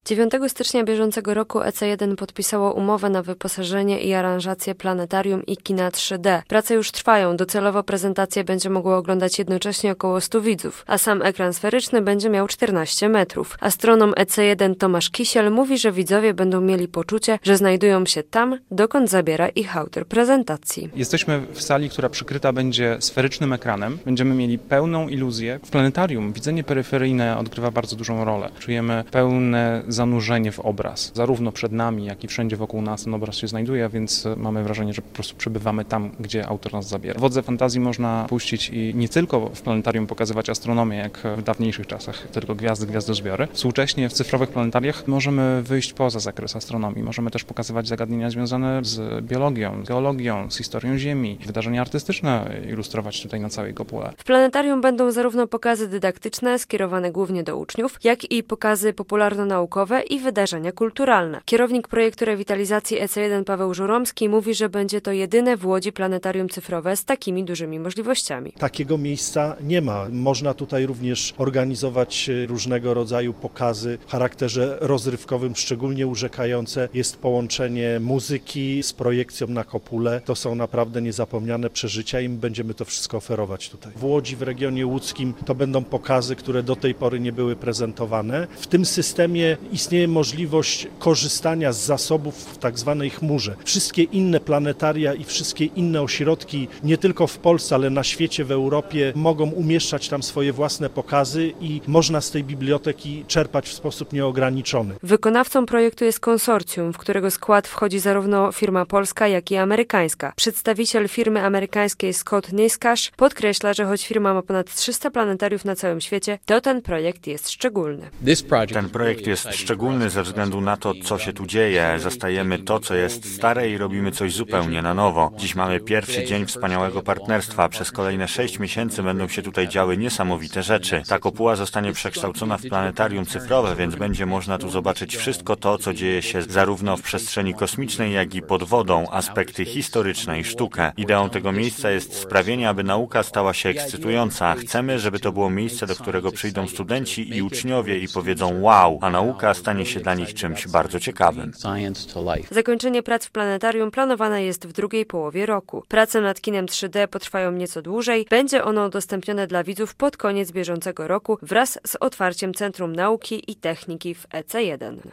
9 stycznia bieżącego roku EC1 podpisało umowę na wyposażenie i aranżację planetarium i kina 3D. Prace już trwają, docelowo prezentację będzie mogło oglądać jednocześnie około 100 widzów, a sam ekran sferyczny będzie miał 14 metrów. Astronom EC1 Tomasz Kisiel mówi, że widzowie będą mieli poczucie, że znajdują się tam, dokąd zabiera ich autor prezentacji. Jesteśmy w sali, która przykryta będzie sferycznym ekranem. Będziemy mieli pełną iluzję. W planetarium widzenie peryferyjne odgrywa bardzo dużą rolę. Czujemy pełne zanurzenie w obraz. Zarówno przed nami, jak i wszędzie wokół nas ten obraz się znajduje, więc mamy wrażenie, że po prostu przebywamy tam, gdzie autor nas zabiera. Wodze fantazji można puścić i nie tylko w planetarium pokazywać astronomię, jak w dawniejszych czasach, tylko gwiazdy, gwiazdozbiory. Współcześnie w cyfrowych planetariach możemy wyjść poza zakres astronomii. Możemy też pokazywać zagadnienia związane z biologią, geologią, z historią Ziemi, wydarzenia artystyczne ilustrować tutaj na całej kopule. W planetarium będą zarówno pokazy dydaktyczne, skierowane głównie do uczniów, jak i pokazy popularno-naukowe i wydarzenia kulturalne. Kierownik projektu rewitalizacji EC1 Paweł Żuromski mówi, że będzie to jedyne w Łodzi planetarium cyfrowe z takimi dużymi możliwościami. Takiego miejsca nie ma. Można tutaj również organizować różnego rodzaju pokazy w charakterze rozrywkowym, szczególnie urzekające jest połączenie muzyki z projekcją na kopule. To są naprawdę niezapomniane przeżycia i my będziemy to wszystko oferować tutaj. W Łodzi, w regionie łódzkim to będą pokazy, które do tej pory nie były prezentowane. W tym systemie istnieje możliwość korzystania z zasobów w tak zwanej chmurze. Wszystkie inne planetaria i wszystkie inne ośrodki, nie tylko w Polsce, ale na świecie, w Europie, mogą umieszczać tam swoje własne pokazy i można z tej biblioteki czerpać w sposób nieograniczony. Wykonawcą projektu jest konsorcjum, w którego skład wchodzi zarówno firma polska, jak i amerykańska. Przedstawiciel firmy amerykańskiej Scott Niskash podkreśla, że choć firma ma ponad 300 planetariów na całym świecie, to ten projekt jest szczególny. Ten projekt jest szczególny ze względu na to, co się tu dzieje. Zastajemy to, co jest stare i robimy coś zupełnie na nowo. Dziś mamy pierwszy dzień wspaniałego partnerstwa. Przez kolejne 6 miesięcy będą się tutaj działy niesamowite rzeczy. Ta kopuła zostanie przekształcona w planetarium cyfrowe, więc będzie można tu zobaczyć wszystko to, co dzieje się zarówno w przestrzeni kosmicznej, jak i pod wodą, aspekty historyczne i sztukę. Ideą tego miejsca jest sprawienie, aby nauka stała się ekscytująca. Chcemy, żeby to było miejsce, do którego przyjdą studenci i uczniowie i powiedzą wow, a nauka stanie się dla nich czymś bardzo ciekawym. Zakończenie prac w planetarium planowane jest w drugiej połowie roku. Prace nad kinem 3D potrwają nieco dłużej. Będzie ono udostępnione dla widzów pod koniec bieżącego roku wraz z otwarciem Centrum Nauki i Techniki w EC1.